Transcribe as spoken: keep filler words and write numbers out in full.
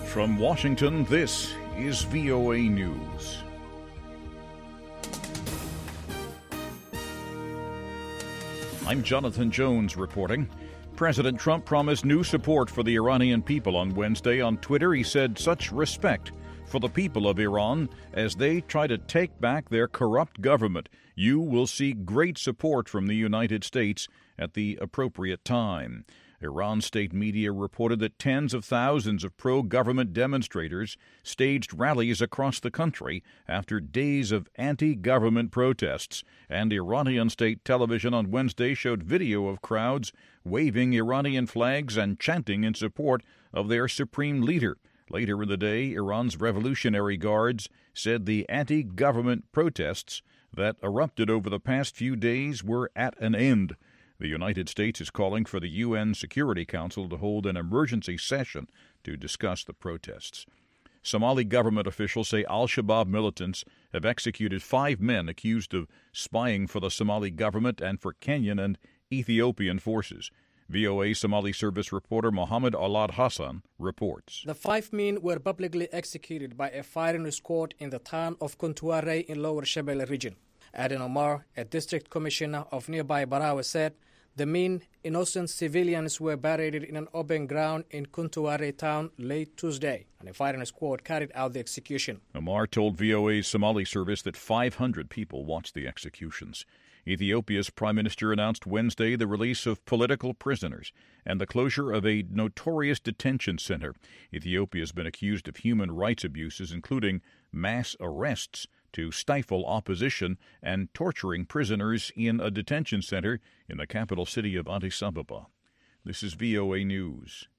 From Washington, this is V O A News. I'm Jonathan Jones reporting. President Trump promised new support for the Iranian people on Wednesday. On Twitter, he said such respect for the people of Iran as they try to take back their corrupt government. You will see great support from the United States at the appropriate time. Iran state media reported that tens of thousands of pro-government demonstrators staged rallies across the country after days of anti-government protests, and Iranian state television on Wednesday showed video of crowds waving Iranian flags and chanting in support of their supreme leader. Later in the day, Iran's Revolutionary Guards said the anti-government protests that erupted over the past few days were at an end. The United States is calling for the U N Security Council to hold an emergency session to discuss the protests. Somali government officials say al-Shabaab militants have executed five men accused of spying for the Somali government and for Kenyan and Ethiopian forces. V O A Somali service reporter Mohammed Alad Hassan reports. The five men were publicly executed by a firing squad in the town of Kuntuare in Lower Shabelle region. Aden Omar, a district commissioner of nearby Barawa, said the men, innocent civilians, were buried in an open ground in Kuntuare town late Tuesday, and a firing squad carried out the execution. Omar told V O A's Somali service that five hundred people watched the executions. Ethiopia's prime minister announced Wednesday the release of political prisoners and the closure of a notorious detention center. Ethiopia has been accused of human rights abuses, including mass arrests to stifle opposition and torturing prisoners in a detention center in the capital city of Addis Ababa. This is V O A News.